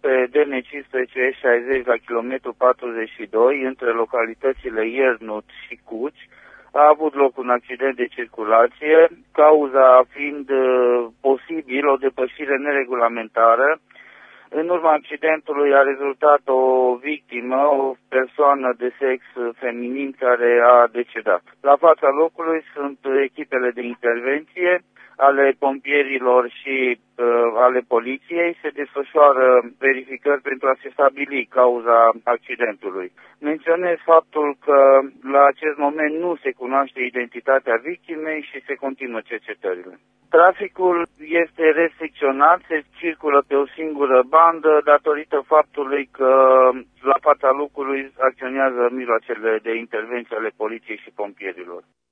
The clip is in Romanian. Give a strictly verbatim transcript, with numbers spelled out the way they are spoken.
pe D N cincisprezece S șaizeci la kilometru patruzeci și doi, între localitățile Iernut și Cuci, a avut loc un accident de circulație, cauza fiind uh, posibil o depășire neregulamentară. În urma accidentului a rezultat o victimă, o persoană de sex feminin care a decedat. La fața locului sunt echipele de intervenție ale pompierilor și uh, ale poliției. Se desfășoară verificări pentru a se stabili cauza accidentului. Menționez faptul că la acest moment nu se cunoaște identitatea victimei și se continuă cercetările. Traficul este restricționat, se circulă pe o singură bandă datorită faptului că la fața locului acționează mijloacele de intervenție ale poliției și pompierilor.